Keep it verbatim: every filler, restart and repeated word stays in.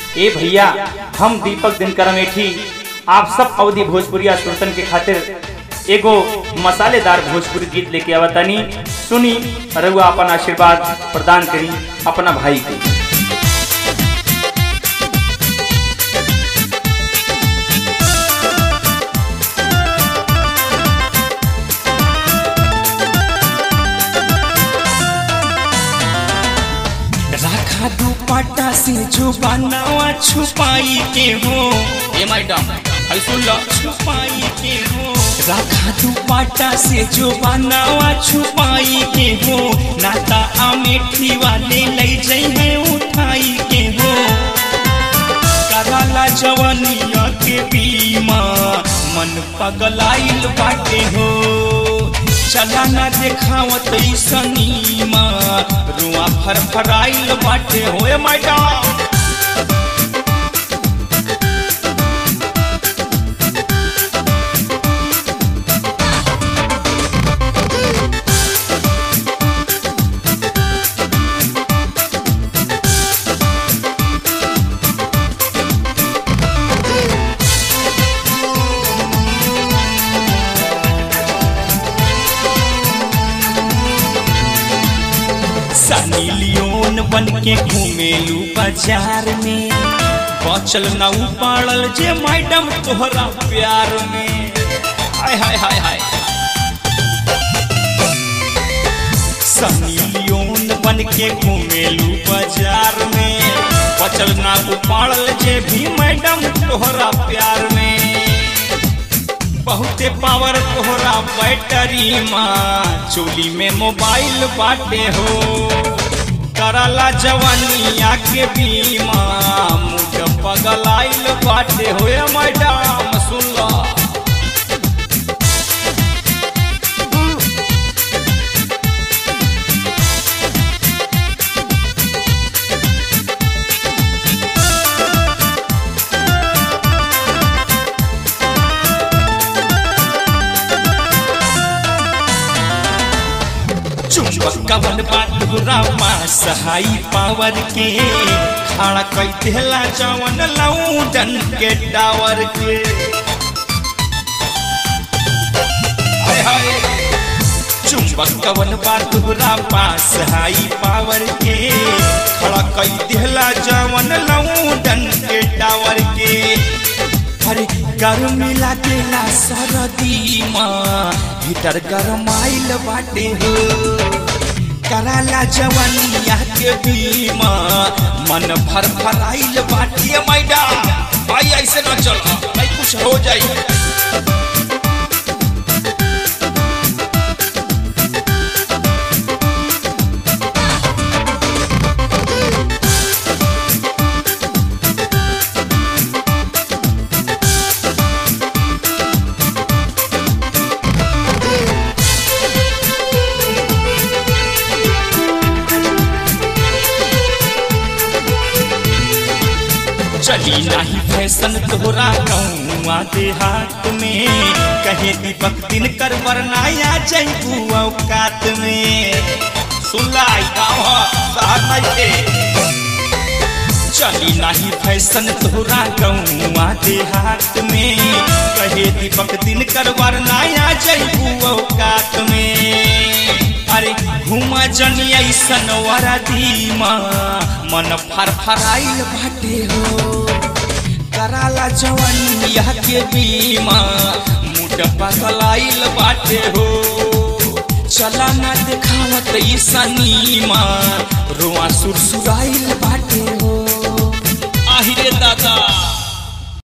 ए भैया, हम दीपक दिनकर अमेठी आप सब अवधि भोजपुरिया श्रोतन के खातिर एगो मसालेदार भोजपुरी गीत लेके आवतानी। सुनी, रउआ अपन आशीर्वाद प्रदान करी अपना भाई के। राखा दुपट्टा से जो बनावा छुपाई के हो, ए मैडम हई सुन लो, छुपाई के हो। राखा दुपट्टा से जो बनावा छुपाई के हो, नाता अमेठी वाले ले जाई है उठाई के हो। कराला जवानिया के बीमा मन पगलाइल बाटे हो। चला ना देखावत सनीमा रुआ फरफराइल बाटे होए मैडम। सनी लियोन बन के घूमेलू बाजार में, बचल ना उपाड़ल जे मैडम तोहरा प्यार में। हाय हाय हाय हाय। सनी लियोन बन के घूमेलू बाजार में, बचल ना उपाड़ल जे भी मैडम तोहरा प्यार में। बहुते पावर तोहरा बैटरी माँ, चोली में मोबाइल बाटे हो। कराला जवानिया के बीमा मुझ पगलाइल बाटे हो मैडम, सुन लो। कवन बात रामा सहाई पावर के, खड़ा कई देला जवन लौडन के टावर के। हाय हाय। चुंबक कवन बात रामा सहाई पावर के, खड़ा कई देला जवन लौडन के टावर के। अरे गर्मी लागेला सरदी माँ, हीटर गरमाइल बाटे हो। कराला जवानिया के बीमा मन भर भराइल बाटे मैडम। भाई ऐसे न चलो, भाई कुछ हो जाए। चली नाही फैशन तोहरा गौवा देहात में, कहे दीपक दिनकर वरनाया जैबू औकात में। सुनलाई गाँव शहर नहीं के। चली नाही फैशन तोहरा गौवा देहात में, कहे दीपक दिनकर वरनाया जैबू औकात में। अरे घुमा जनी ऐसन वरदी माँ मन फरफराइल बाटे हो। कराला जवानिया के बीमा मुड पगलाइल बाटे हो। चला ना देखावत सनीमा रुआ सुरसुराइल बाटे हो। आहिरे दादा।